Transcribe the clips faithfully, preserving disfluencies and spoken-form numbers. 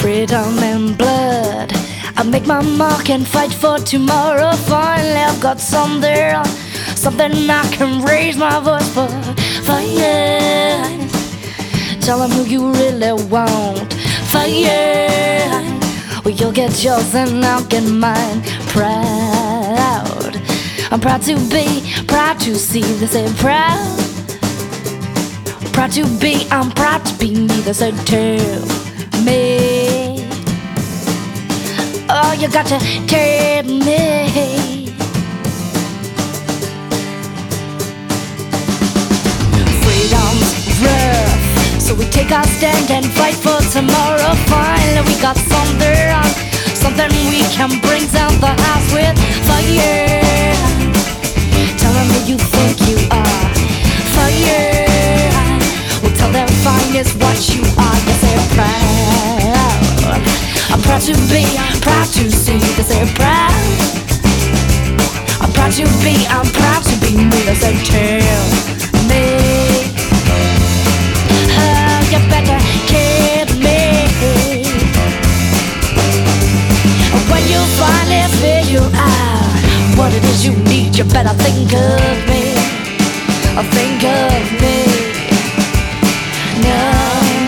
freedom and blood. I make my mark and fight for tomorrow. Finally I've got something, something I can raise my voice for. For you, tell them who you really want. For you, well, you'll get yours and I'll get mine. Proud, I'm proud to be, proud to see. They say proud, proud to be, I'm proud to be me. They say tell me, oh, you got to tell me. Freedom's rough, so we take our stand and fight for tomorrow. Finally we got something, something we can bring down the house with. For you, tell them who you think you are. For you, well, tell them fine is what you are. They say proud, I'm proud to be, proud to see. They say proud, I'm proud to be, I'm proud to be me. They say tell me, oh, you better keep me. When you finally figure out what it is you need, you better think of me, or think of me. No.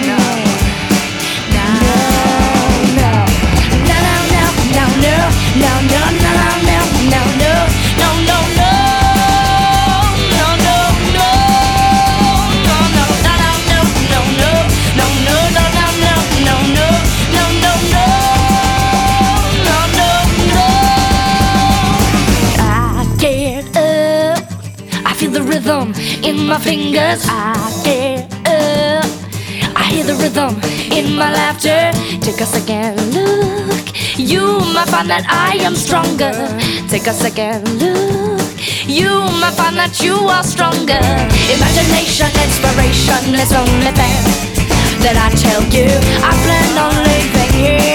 Rhythm in my fingers, I get up. I hear the rhythm in my laughter. Take a second look, you might find that I am stronger. Take a second look, you might find that you are stronger. Imagination, inspiration is the only thing that I tell you. I plan on living here.